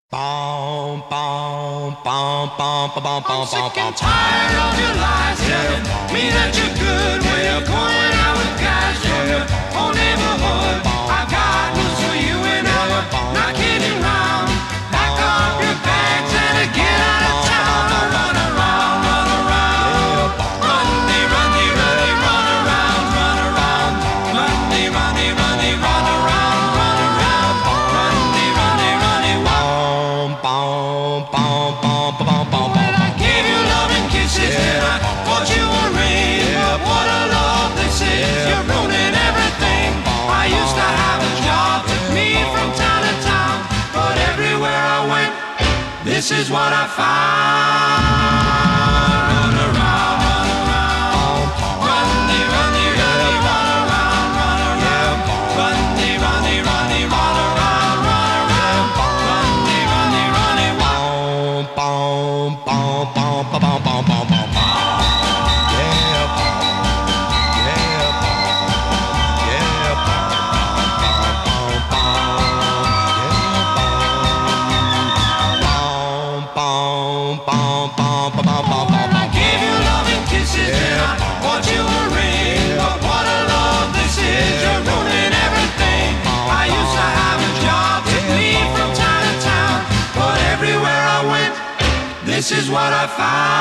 Bom, bom, bom, bom, bom, bom, I'm bom, sick bom, and tired of your lies telling me that you're good when you're going out with guys from your whole neighborhood. I got news for you and I'm not kidding round. Pack up your bags and get out of town. Run around, run around. Runny, runny, runny, run around, run around. Runny, runny, runny, run around, run around. Runny, runny, runny, bom, bom, bom, bom, bom, bom, when I bom. gave you love and kisses and I bought you a ring. But what a love this is, you're ruining everything. I used to have a job, took me from town to town, but everywhere I went, this is what I found. Run around, run around. Runny, runny, runny, run around, run around. Runny, runny, runny, run around, run around. Runny, runny, runny, Bom, bom, bom, bom, bom, bom, bom, bom, bom. Yeah, bom. Yeah, bom. Yeah, bom. Bom, bom, bom. Yeah, bom. Bom, bom, bom, bom, bom, bom, I bom. gave you love and kisses and I bought you a ring. But what a love this is, you're ruining everything. I used to have a job, took me from town to town, but everywhere I went, this is what I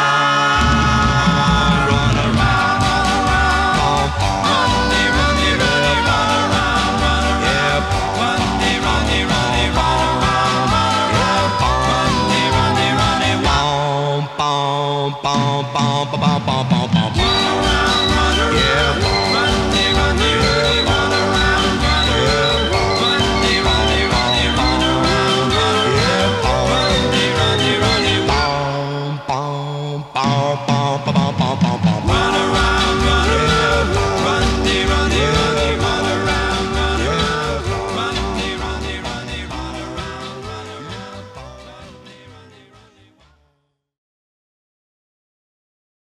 found. Run around, run around. Runny, runny, runny, run around, run around. Runny, runny, runny, run around, run around. Runny, runny, runny, Bom, bom, bom, bom, bom, bom, bom, bom, bom. run around, run around. Runny, runny, runny, run around, run around. Runny, runny, runny, run around, run around. Runny, runny, runny, Bom, bom, bom, bom.